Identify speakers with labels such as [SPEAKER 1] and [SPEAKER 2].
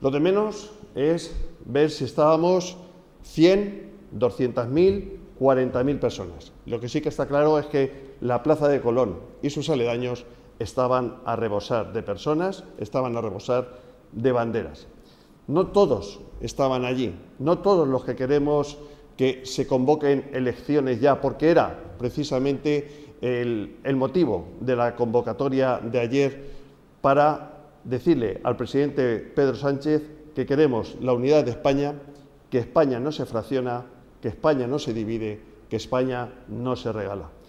[SPEAKER 1] Lo de menos es ver si estábamos 100, 200.000, 40.000 personas. Lo que sí que está claro es que la Plaza de Colón y sus aledaños estaban a rebosar de personas, estaban a rebosar de banderas. No todos estaban allí, no todos los que queremos que se convoquen elecciones ya, porque era precisamente el motivo de la convocatoria de ayer para decirle al presidente Pedro Sánchez que queremos la unidad de España, que España no se fracciona, que España no se divide, que España no se regala.